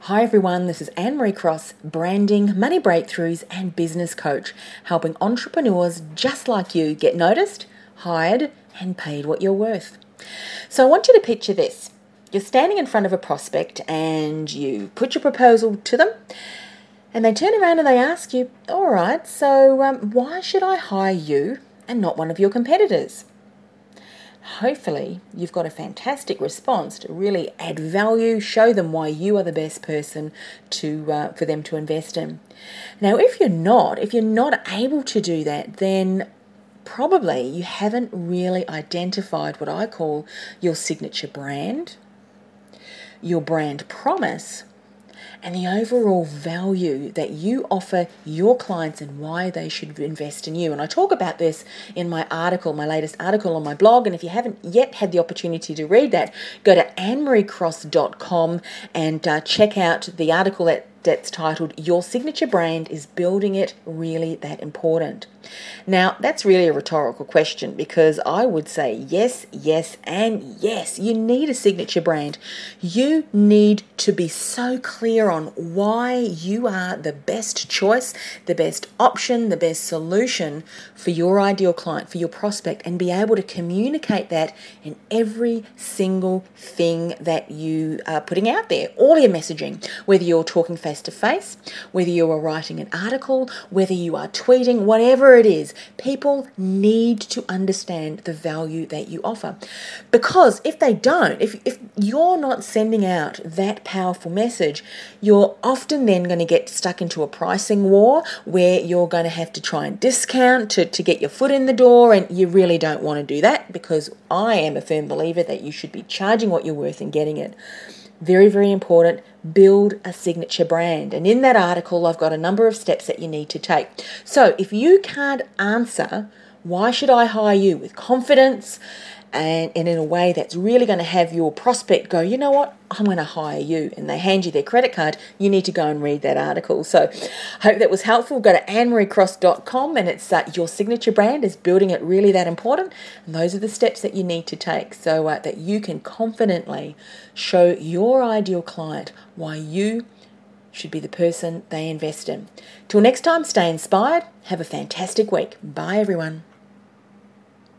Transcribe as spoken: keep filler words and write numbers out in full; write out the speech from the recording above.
Hi everyone, this is Anne-Marie Cross, branding, money breakthroughs and business coach, helping entrepreneurs just like you get noticed, hired and paid what you're worth. So I want you to picture this. You're standing in front of a prospect and you put your proposal to them and they turn around and they ask you, all right, so um, why should I hire you and not one of your competitors? Hopefully, you've got a fantastic response to really add value, show them why you are the best person to uh, for them to invest in. Now, if you're not, if you're not able to do that, then probably you haven't really identified what I call your signature brand, your brand promise, and the overall value that you offer your clients and why they should invest in you. And I talk about this in my article, my latest article on my blog. And if you haven't yet had the opportunity to read that, go to anne marie cross dot com and uh, check out the article that that's titled, Your Signature Brand Is Building It Really That Important? Now, that's really a rhetorical question because I would say yes, yes, and yes. You need a signature brand. You need to be so clear on why you are the best choice, the best option, the best solution for your ideal client, for your prospect, and be able to communicate that in every single thing that you are putting out there, all your messaging, whether you're talking face to face, whether you are writing an article, whether you are tweeting, whatever it is, people need to understand the value that you offer. Because if they don't, if, if you're not sending out that powerful message, you're often then going to get stuck into a pricing war where you're going to have to try and discount to, to get your foot in the door, and you really don't want to do that because I am a firm believer that you should be charging what you're worth and getting it. Very, very important. Build a signature brand. And in that article, I've got a number of steps that you need to take. So if you can't answer, why should I hire you with confidence and, and in a way that's really going to have your prospect go, you know what, I'm going to hire you, and they hand you their credit card, you need to go and read that article. So I hope that was helpful. Go to anne marie cross dot com and it's uh, Your Signature Brand Is Building It Really That Important. And those are the steps that you need to take so uh, that you can confidently show your ideal client why you should be the person they invest in. Till next time, stay inspired. Have a fantastic week. Bye, everyone.